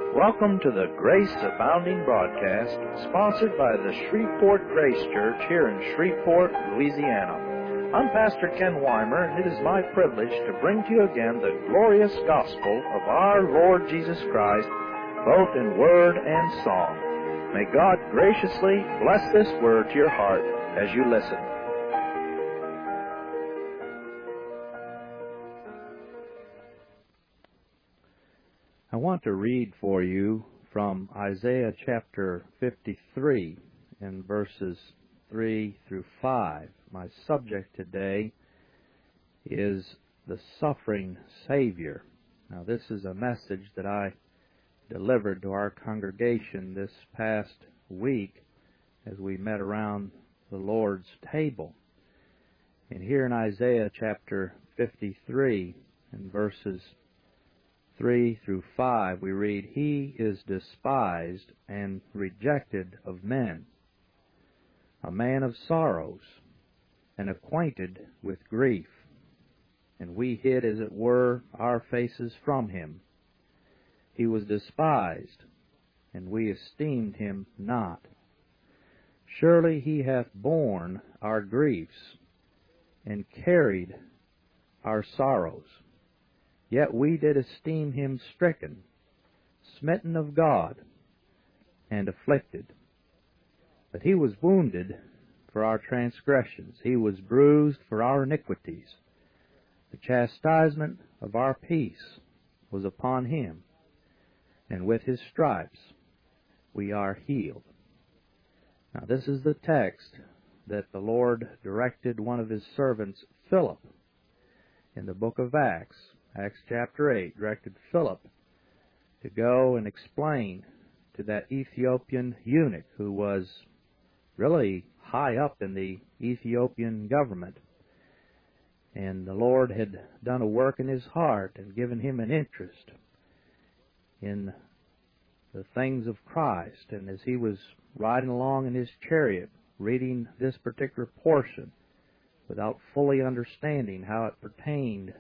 Welcome to the Grace Abounding broadcast, sponsored by the Shreveport Grace Church here in Shreveport, Louisiana. I'm Pastor Ken Weimer, and it is my privilege to bring to you again the glorious gospel of our Lord Jesus Christ, both in word and song. May God graciously bless this word to your heart as you listen. I want to read for you from Isaiah chapter 53 in verses 3 through 5. My subject today is the suffering Savior. Now, this is a message that I delivered to our congregation this past week as we met around the Lord's table. And here in Isaiah chapter 53 in verses 3 through 5, we read, "He is despised and rejected of men, a man of sorrows, and acquainted with grief. And we hid, as it were, our faces from him. He was despised, and we esteemed him not. Surely he hath borne our griefs, and carried our sorrows. Yet we did esteem him stricken, smitten of God, and afflicted. But he was wounded for our transgressions. He was bruised for our iniquities. The chastisement of our peace was upon him, and with his stripes we are healed." Now, this is the text that the Lord directed one of his servants, Philip, in the book of Acts. Acts chapter 8 directed Philip to go and explain to that Ethiopian eunuch who was really high up in the Ethiopian government. And the Lord had done a work in his heart and given him an interest in the things of Christ. And as he was riding along in his chariot, reading this particular portion without fully understanding how it pertained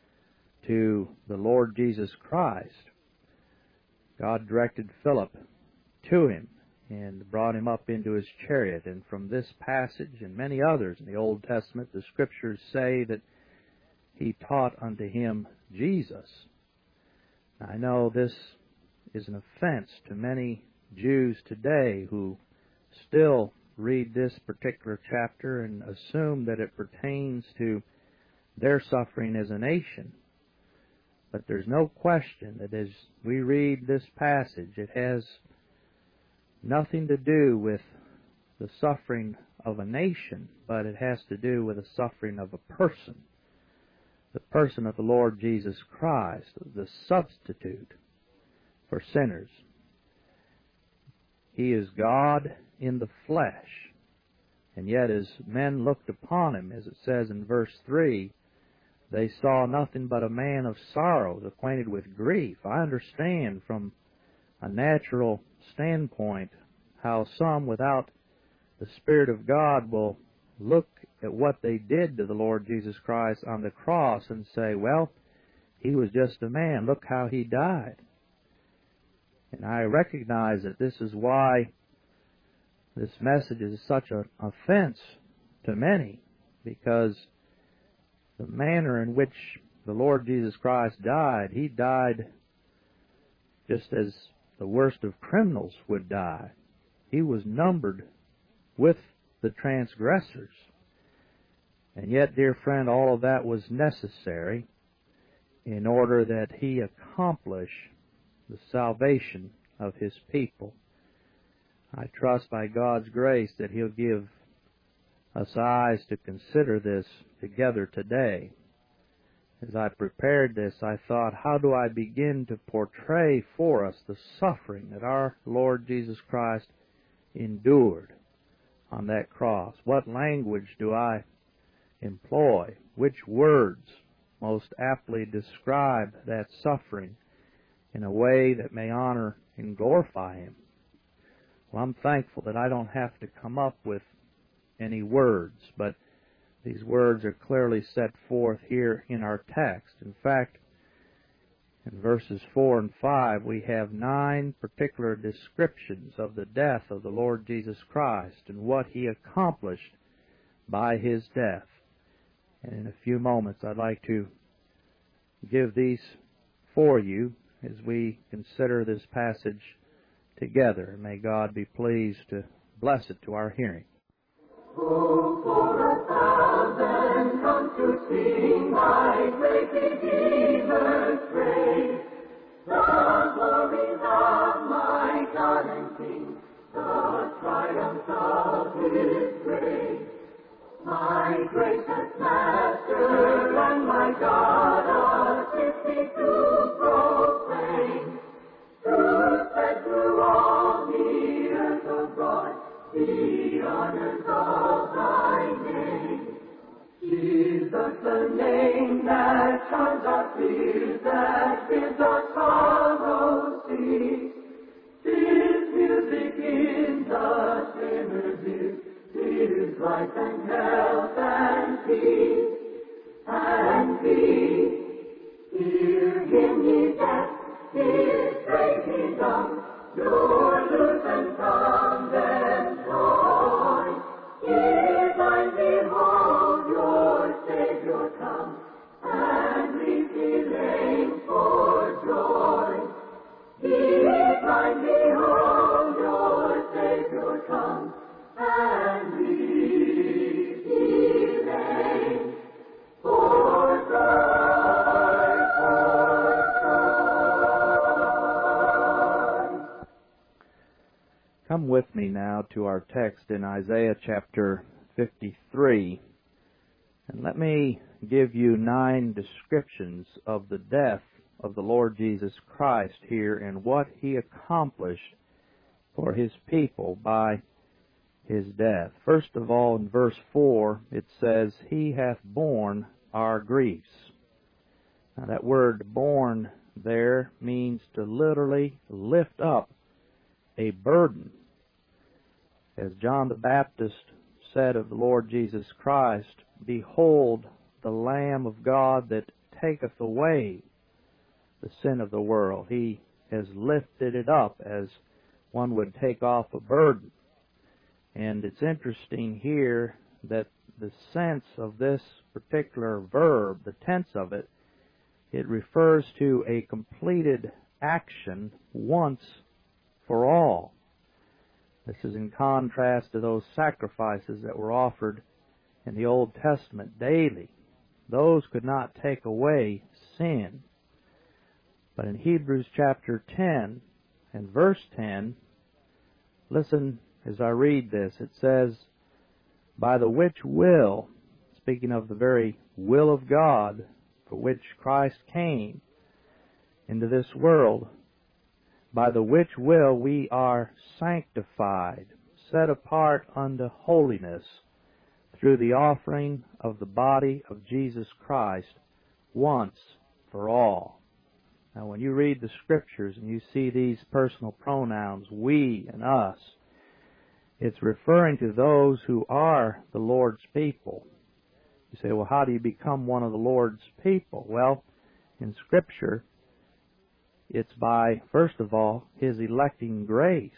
to the Lord Jesus Christ, God directed Philip to him and brought him up into his chariot. And from this passage and many others in the Old Testament, the Scriptures say that he taught unto him Jesus. I know this is an offense to many Jews today who still read this particular chapter and assume that it pertains to their suffering as a nation. But there's no question that as we read this passage, it has nothing to do with the suffering of a nation, but it has to do with the suffering of a person. The person of the Lord Jesus Christ, the substitute for sinners. He is God in the flesh. And yet as men looked upon him, as it says in verse 3, they saw nothing but a man of sorrows, acquainted with grief. I understand from a natural standpoint how some without the Spirit of God will look at what they did to the Lord Jesus Christ on the cross and say, well, he was just a man. Look how he died. And I recognize that this is why this message is such an offense to many, because the manner in which the Lord Jesus Christ died, he died just as the worst of criminals would die. He was numbered with the transgressors. And yet, dear friend, all of that was necessary in order that he accomplish the salvation of his people. I trust by God's grace that he'll give us eyes to consider this together today. As I prepared this, I thought, how do I begin to portray for us the suffering that our Lord Jesus Christ endured on that cross? What language do I employ? Which words most aptly describe that suffering in a way that may honor and glorify him? Well, I'm thankful that I don't have to come up with any words, but these words are clearly set forth here in our text. In fact, In verses 4 and 5, we have 9 particular descriptions of the death of the Lord Jesus Christ and what He accomplished by His death. And in a few moments, I'd like to give these for you as we consider this passage together. May God be pleased to bless it to our hearing. Oh, for 1,000 come to sing my great Redeemer's praise. The glories of my God and King, the triumphs of His grace. My gracious Master and my God assist me to proclaim. Truth spread through all the earth abroad, the honors of Thy name. Jesus, the name that charms our fears, that bids our sorrows cease. 'Tis music in the sinner's ears, 'tis life and health and peace, and peace. Hear Him, ye deaf, His praise ye dumb, your loosened from them joy. Ye blind, behold your Savior come, and leave ye lame for joy. Ye blind, behold your Savior come, and leave ye lame for joy. Come with me now to our text in Isaiah chapter 53, and let me give you 9 descriptions of the death of the Lord Jesus Christ here and what He accomplished for His people by His death. First of all, in verse 4, it says, He hath borne our griefs. Now that word borne there means to literally lift up a burden. As John the Baptist said of the Lord Jesus Christ, Behold the Lamb of God that taketh away the sin of the world. He has lifted it up as one would take off a burden. And it's interesting here that the sense of this particular verb, the tense of it, it refers to a completed action once for all. This is in contrast to those sacrifices that were offered in the Old Testament daily. Those could not take away sin. But in Hebrews chapter 10 and verse 10, listen as I read this. It says, By the which will, speaking of the very will of God, for which Christ came into this world, by the which will we are sanctified, set apart unto holiness, through the offering of the body of Jesus Christ once for all. Now when you read the Scriptures and you see these personal pronouns, we and us, it's referring to those who are the Lord's people. You say, well, how do you become one of the Lord's people? Well, in Scripture, it's by, first of all, His electing grace.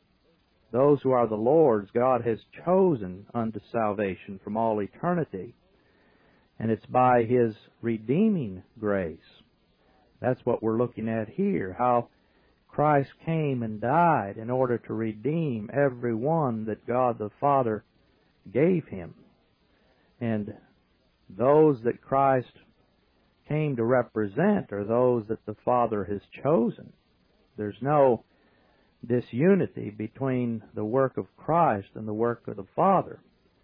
Those who are the Lord's, God has chosen unto salvation from all eternity. And it's by His redeeming grace. That's what we're looking at here, how Christ came and died in order to redeem every one that God the Father gave Him. And those that Christ came to represent are those that the Father has chosen. There's no disunity between the work of Christ and the work of the Father.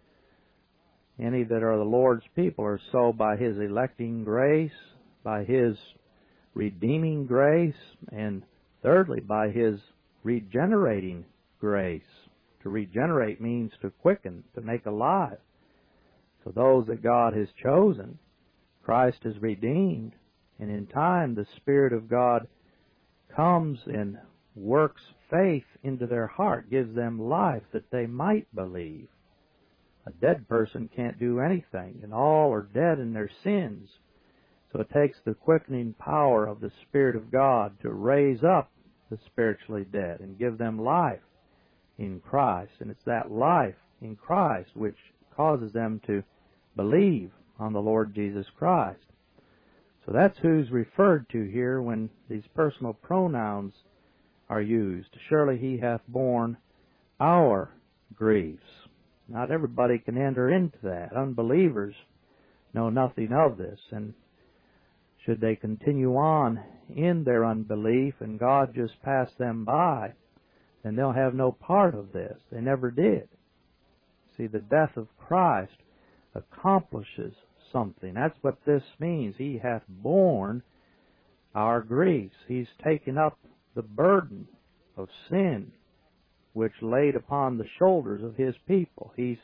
Any that are the Lord's people are so by His electing grace, by His redeeming grace, and thirdly, by His regenerating grace. To regenerate means to quicken, to make alive. So those that God has chosen, Christ has redeemed, and in time the Spirit of God comes and works faith into their heart, gives them life that they might believe. A dead person can't do anything, and all are dead in their sins. So it takes the quickening power of the Spirit of God to raise up the spiritually dead and give them life in Christ. And it's that life in Christ which causes them to believe on the Lord Jesus Christ. So that's who's referred to here when these personal pronouns are used. Surely he hath borne our griefs. Not everybody can enter into that. Unbelievers know nothing of this, and should they continue on in their unbelief and God just pass them by, then they'll have no part of this. They never did. See, the death of Christ accomplishes something. That's what this means. He hath borne our griefs. He's taken up the burden of sin which laid upon the shoulders of His people. He's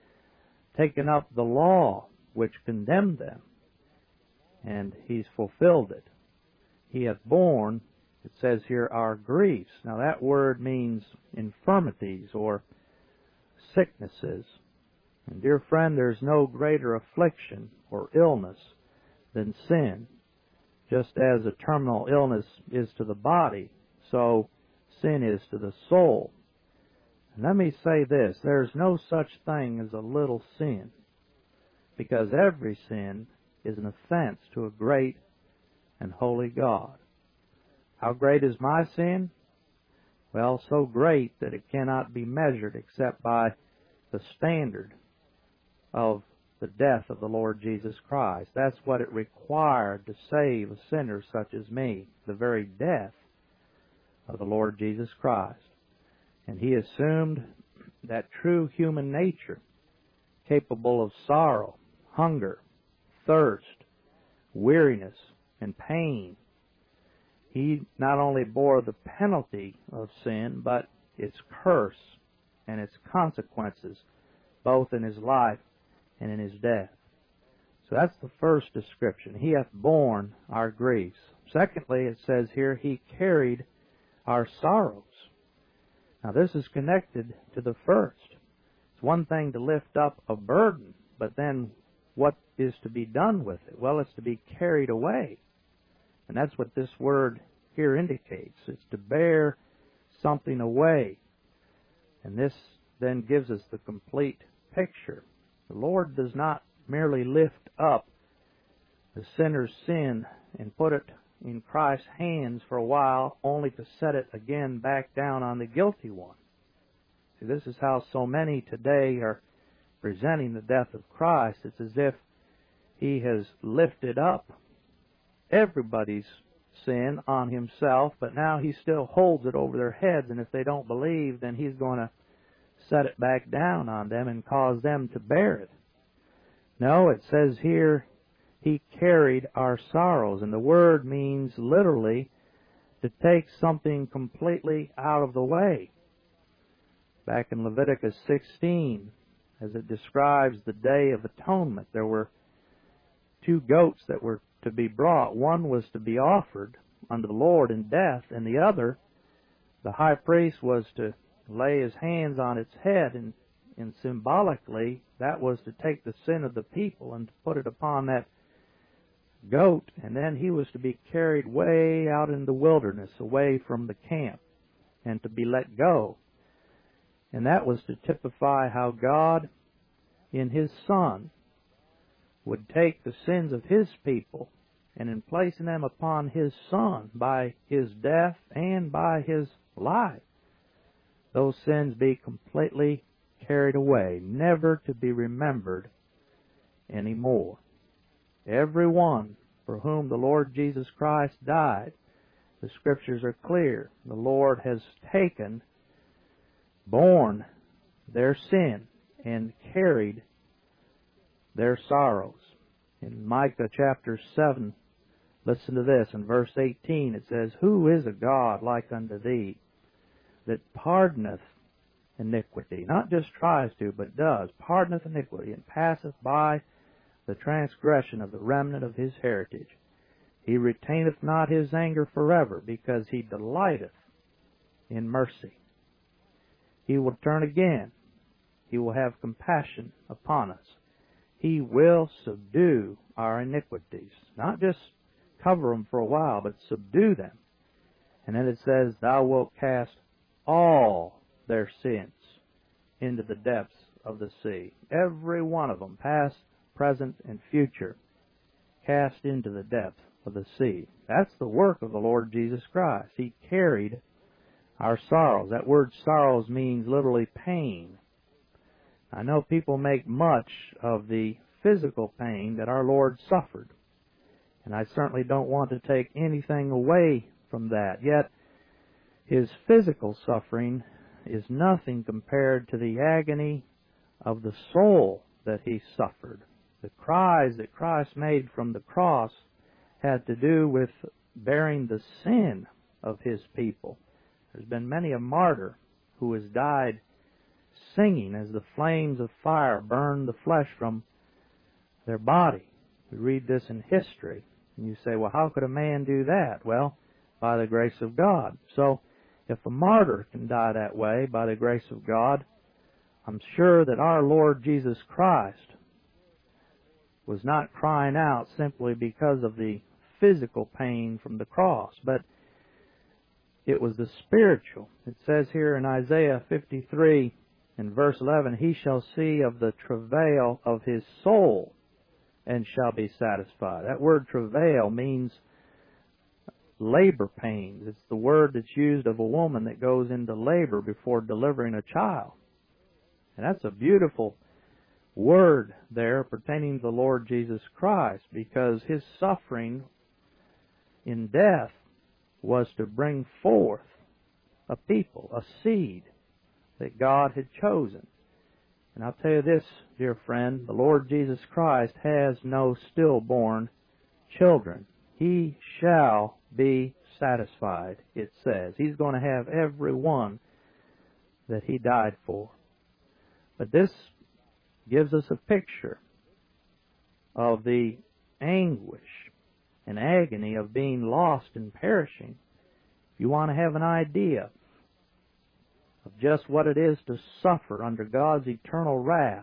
taken up the law which condemned them, and He's fulfilled it. He hath borne, it says here, our griefs. Now that word means infirmities or sicknesses. And dear friend, there's no greater affliction or illness than sin. Just as a terminal illness is to the body, so sin is to the soul. And let me say this, there's no such thing as a little sin, because every sin is an offense to a great and holy God. How great is my sin? Well, so great that it cannot be measured except by the standard of the death of the Lord Jesus Christ. That's what it required to save a sinner such as me, the very death of the Lord Jesus Christ. And He assumed that true human nature, capable of sorrow, hunger, thirst, weariness, and pain. He not only bore the penalty of sin, but its curse and its consequences, both in His life and in His death. So that's the first description. He hath borne our griefs. Secondly, it says here, He carried our sorrows. Now this is connected to the first. It's one thing to lift up a burden, but then what is to be done with it? Well, it's to be carried away. And that's what this word here indicates. It's to bear something away. And this then gives us the complete picture. The Lord does not merely lift up the sinner's sin and put it in Christ's hands for a while, only to set it again back down on the guilty one. See, this is how so many today are presenting the death of Christ. It's as if He has lifted up everybody's sin on Himself, but now He still holds it over their heads, and if they don't believe, then He's going to set it back down on them and cause them to bear it. No, it says here, He carried our sorrows, and the word means literally to take something completely out of the way. Back in Leviticus 16, as it describes the Day of Atonement, there were 2 goats that were to be brought. One was to be offered unto the Lord in death, and the other, the high priest was to lay his hands on its head, and symbolically, that was to take the sin of the people and to put it upon that goat, and then he was to be carried way out in the wilderness, away from the camp, and to be let go. And that was to typify how God, in His Son, would take the sins of His people, and in placing them upon His Son by His death and by His life, those sins be completely carried away, never to be remembered anymore. Everyone for whom the Lord Jesus Christ died, the Scriptures are clear. The Lord has taken, borne their sin, and carried their sorrows. In Micah chapter 7, listen to this. In verse 18 it says, Who is a God like unto Thee, that pardoneth iniquity? Not just tries to, but does. Pardoneth iniquity, and passeth by the transgression of the remnant of His heritage. He retaineth not His anger forever, because He delighteth in mercy. He will turn again. He will have compassion upon us. He will subdue our iniquities. Not just cover them for a while, but subdue them. And then it says, Thou wilt cast all their sins into the depths of the sea. Every one of them, past, present, and future, cast into the depths of the sea. That's the work of the Lord Jesus Christ. He carried our sorrows. That word sorrows means literally pain. I know people make much of the physical pain that our Lord suffered, and I certainly don't want to take anything away from that. Yet, His physical suffering is nothing compared to the agony of the soul that He suffered. The cries that Christ made from the cross had to do with bearing the sin of His people. There's been many a martyr who has died singing as the flames of fire burn the flesh from their body. We read this in history. And you say, well, how could a man do that? Well, by the grace of God. So, if a martyr can die that way by the grace of God, I'm sure that our Lord Jesus Christ was not crying out simply because of the physical pain from the cross, but it was the spiritual. It says here in Isaiah 53 in verse 11, He shall see of the travail of His soul and shall be satisfied. That word travail means labor pains. It's the word that's used of a woman that goes into labor before delivering a child. And that's a beautiful word there pertaining to the Lord Jesus Christ, because His suffering in death was to bring forth a people, a seed that God had chosen. And I'll tell you this, dear friend, the Lord Jesus Christ has no stillborn children. He shall be satisfied, it says. He's going to have every one that He died for. But this gives us a picture of the anguish and agony of being lost and perishing. If you want to have an idea of just what it is to suffer under God's eternal wrath,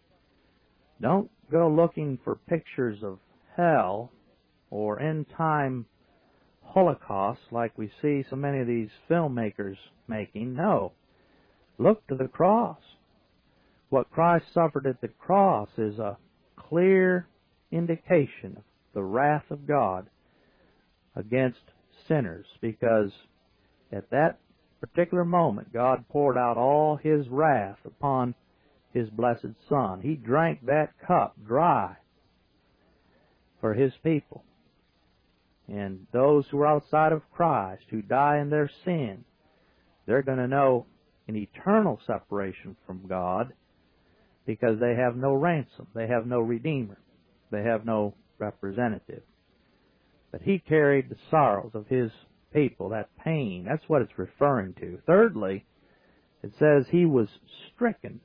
don't go looking for pictures of hell or end-time holocausts like we see so many of these filmmakers making. No. Look to the cross. What Christ suffered at the cross is a clear indication of the wrath of God against sinners, because at that particular moment God poured out all His wrath upon His blessed Son. He drank that cup dry for His people. And those who are outside of Christ, who die in their sin, they're going to know an eternal separation from God, because they have no ransom, they have no redeemer, they have no representative. But He carried the sorrows of His people, that pain. That's what it's referring to. Thirdly, it says He was stricken.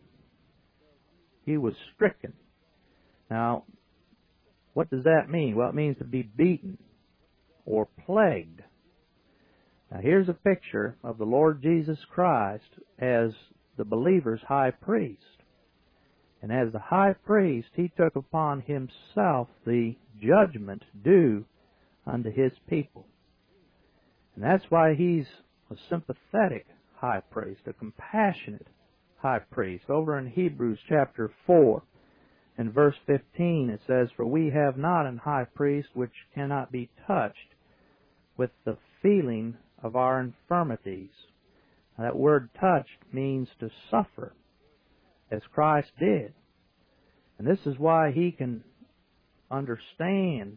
He was stricken. Now, what does that mean? Well, it means to be beaten or plagued. Now, here's a picture of the Lord Jesus Christ as the believer's high priest. And as the high priest, He took upon Himself the judgment due unto His people. And that's why He's a sympathetic high priest, a compassionate high priest. Over in Hebrews chapter 4 and verse 15 it says, For we have not an high priest which cannot be touched with the feeling of our infirmities. Now, that word touched means to suffer, as Christ did. And this is why He can understand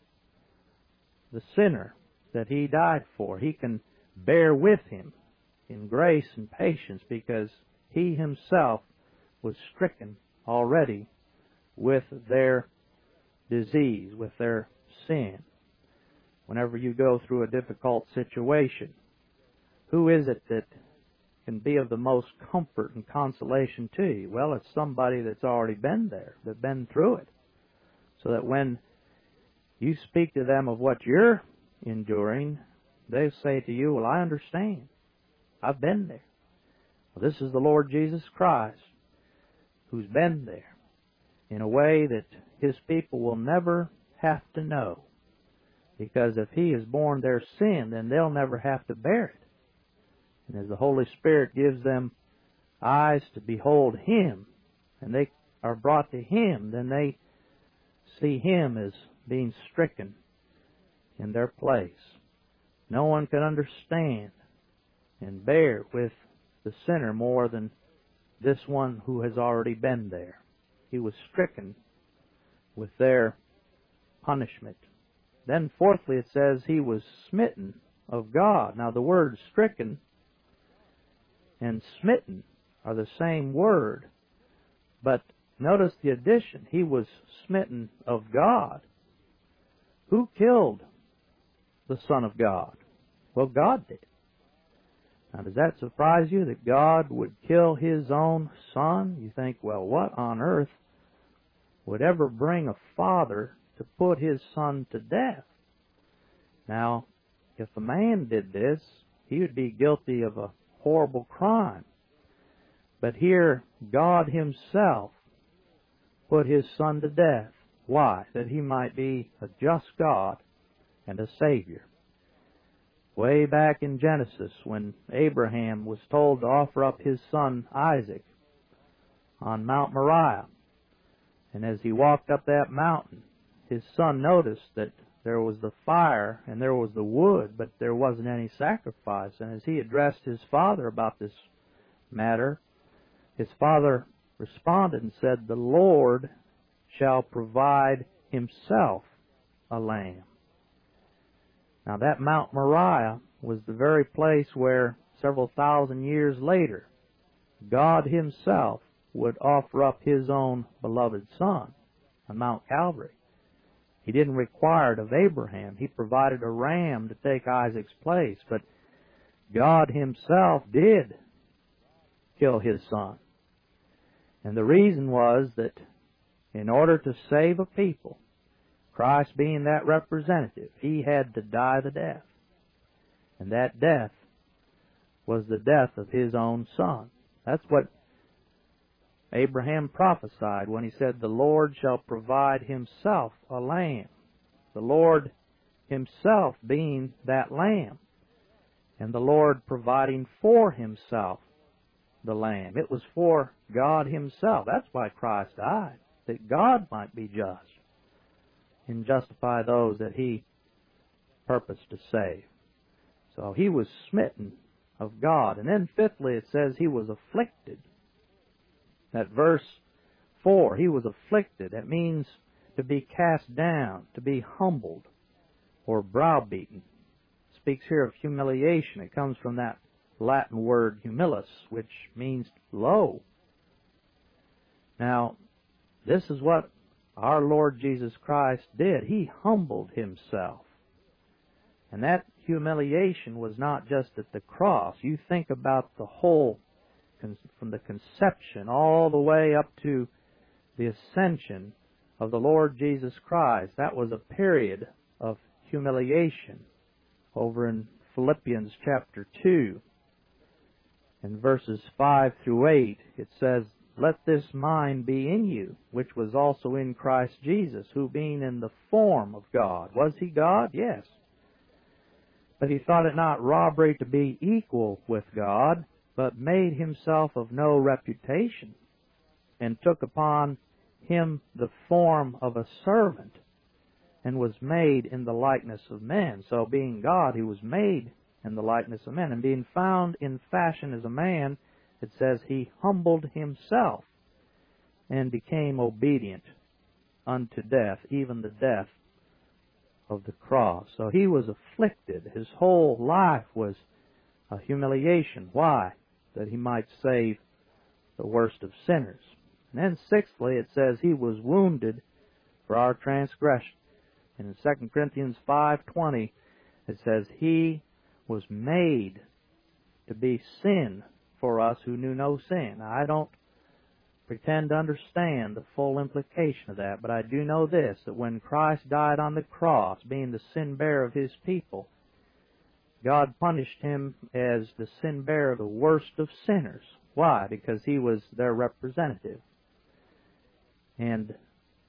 the sinner that He died for. He can bear with him in grace and patience, because He Himself was stricken already with their disease, with their sin. Whenever you go through a difficult situation, who is it that can be of the most comfort and consolation to you? Well, it's somebody that's already been there, that's been through it. So that when you speak to them of what you're enduring, they say to you, well, I understand. I've been there. Well, this is the Lord Jesus Christ who's been there in a way that His people will never have to know. Because if He has borne their sin, then they'll never have to bear it. And as the Holy Spirit gives them eyes to behold Him, and they are brought to Him, then they see Him as being stricken in their place. No one can understand and bear with the sinner more than this one who has already been there. He was stricken with their punishment. Then fourthly it says He was smitten of God. Now the word stricken and smitten are the same word, but notice the addition. He was smitten of God. Who killed the Son of God? Well, God did. Now, does that surprise you that God would kill His own Son? You think, well, what on earth would ever bring a father to put his son to death? Now, if a man did this, he would be guilty of a horrible crime. But here, God Himself put His Son to death. Why? That He might be a just God and a Savior. Way back in Genesis, when Abraham was told to offer up his son Isaac on Mount Moriah, and as he walked up that mountain, his son noticed that there was the fire and there was the wood, but there wasn't any sacrifice. And as he addressed his father about this matter, his father responded and said, "The Lord shall provide Himself a lamb." Now that Mount Moriah was the very place where several thousand years later God Himself would offer up His own beloved Son on Mount Calvary. He didn't require it of Abraham. He provided a ram to take Isaac's place, but God Himself did kill His Son. And the reason was that in order to save a people, Christ being that representative, He had to die the death. And that death was the death of His own Son. That's what Abraham prophesied when he said, "The Lord shall provide Himself a lamb." The Lord Himself being that lamb. And the Lord providing for Himself the lamb. It was for God Himself. That's why Christ died, that God might be just and justify those that He purposed to save. So He was smitten of God. And then fifthly it says He was afflicted. That verse 4, He was afflicted. That means to be cast down, to be humbled, or browbeaten. It speaks here of humiliation. It comes from that Latin word humilis, which means low. Now, this is what our Lord Jesus Christ did. He humbled Himself. And that humiliation was not just at the cross. You think about the whole, from the conception all the way up to the ascension of the Lord Jesus Christ. That was a period of humiliation. Over in Philippians chapter 2, in verses 5 through 8, it says, "Let this mind be in you, which was also in Christ Jesus, who being in the form of God." Was He God? Yes. But He thought it not robbery to be equal with God, but made Himself of no reputation, and took upon Him the form of a servant, and was made in the likeness of men. So being God, He was made in the likeness of men. And being found in fashion as a man, it says He humbled Himself, and became obedient unto death, even the death of the cross. So He was afflicted. His whole life was a humiliation. Why? That He might save the worst of sinners. And then sixthly, it says He was wounded for our transgression. And in 2 Corinthians 5:20, it says He was made to be sin for us who knew no sin. Now, I don't pretend to understand the full implication of that, but I do know this, that when Christ died on the cross, being the sin bearer of His people, God punished Him as the sin bearer of the worst of sinners. Why? Because He was their representative. And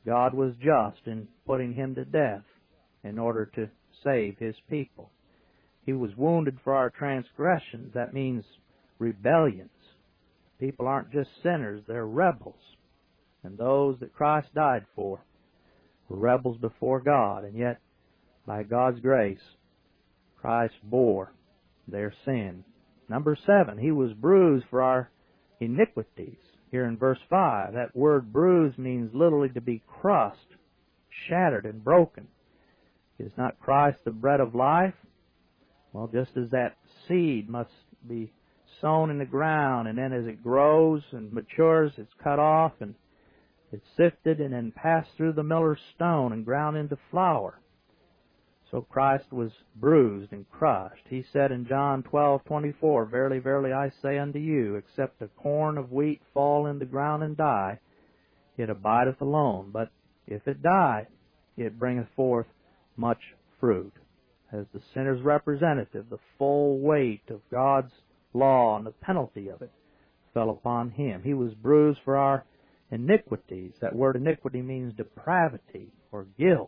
God was just in putting him to death in order to save his people. He was wounded for our transgressions. That means rebellions. People aren't just sinners, they're rebels. And those that Christ died for were rebels before God. And yet, by God's grace, Christ bore their sin. Number 7, he was bruised for our iniquities. Here in verse 5, that word bruised means literally to be crushed, shattered, and broken. Is not Christ the bread of life? Well, just as that seed must be sown in the ground, and then as it grows and matures, it's cut off, and it's sifted, and then passed through the miller's stone and ground into flour. So Christ was bruised and crushed. He said in John 12:24, Verily, verily, I say unto you, except a corn of wheat fall in the ground and die, it abideth alone. But if it die, it bringeth forth much fruit. As the sinner's representative, the full weight of God's law and the penalty of it fell upon him. He was bruised for our iniquities. That word iniquity means depravity or guilt.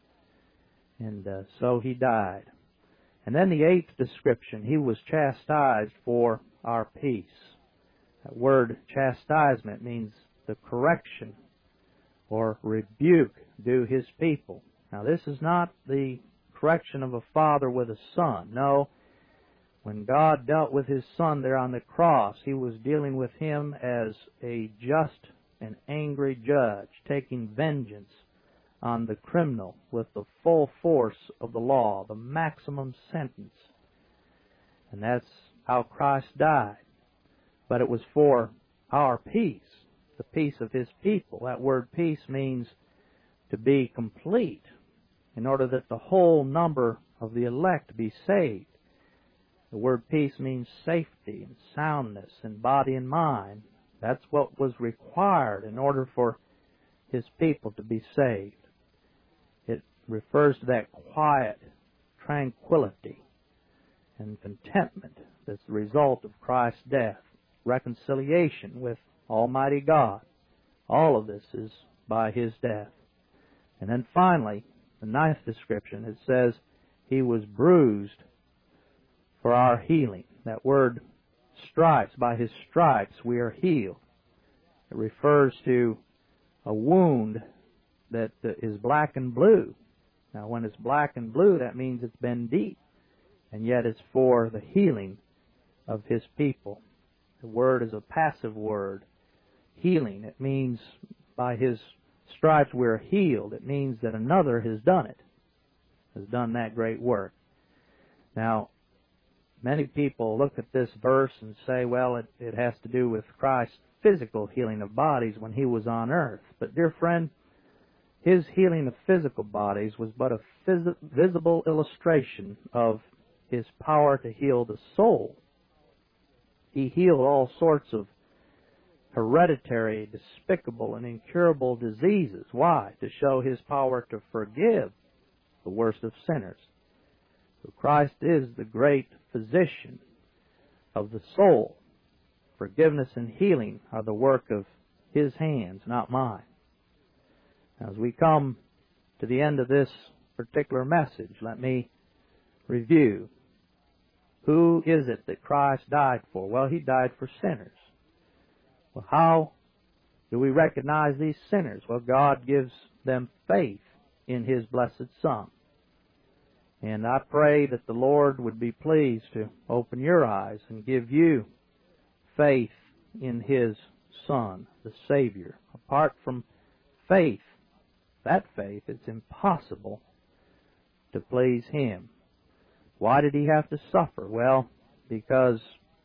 And so he died. And then the 8th description, he was chastised for our peace. That word chastisement means the correction or rebuke due his people. Now this is not the correction of a father with a son. No, when God dealt with his son there on the cross, he was dealing with him as a just and angry judge, taking vengeance on the criminal with the full force of the law, the maximum sentence. And that's how Christ died. But it was for our peace, the peace of his people. That word peace means to be complete, in order that the whole number of the elect be saved. The word peace means safety and soundness in body and mind. That's what was required in order for his people to be saved. It refers to that quiet tranquility and contentment that's the result of Christ's death, reconciliation with Almighty God. All of this is by his death. And then finally, the 9th description, it says, he was bruised for our healing. That word stripes, by his stripes we are healed. It refers to a wound that is black and blue. Now when it's black and blue, that means it's been deep. And yet it's for the healing of his people. The word is a passive word. Healing. It means by his stripes we're healed. It means that another has done it, has done that great work. Now, many people look at this verse and say, well, it has to do with Christ's physical healing of bodies when he was on earth. But dear friend, his healing of physical bodies was but a visible illustration of his power to heal the soul. He healed all sorts of hereditary, despicable, and incurable diseases. Why? To show his power to forgive the worst of sinners. So Christ is the great physician of the soul. Forgiveness and healing are the work of his hands, not mine. Now, as we come to the end of this particular message, let me review. Who is it that Christ died for? Well, he died for sinners. Well, how do we recognize these sinners? Well, God gives them faith in his blessed Son. And I pray that the Lord would be pleased to open your eyes and give you faith in his Son, the Savior. Apart from faith, that faith, it's impossible to please him. Why did he have to suffer? Well, because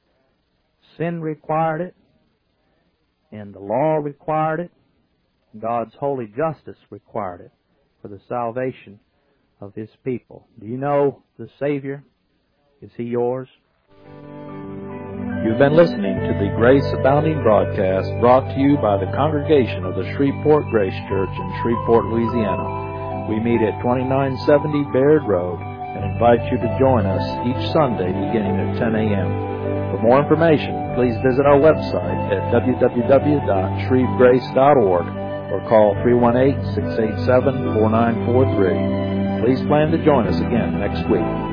sin required it, and the law required it, God's holy justice required it for the salvation of his people. Do you know the Savior? Is he yours? You've been listening to the Grace Abounding broadcast brought to you by the congregation of the Shreveport Grace Church in Shreveport, Louisiana. We meet at 2970 Baird Road and invite you to join us each Sunday beginning at 10 a.m. For more information, please visit our website at www.shrevegrace.org or call 318-687-4943. Please plan to join us again next week.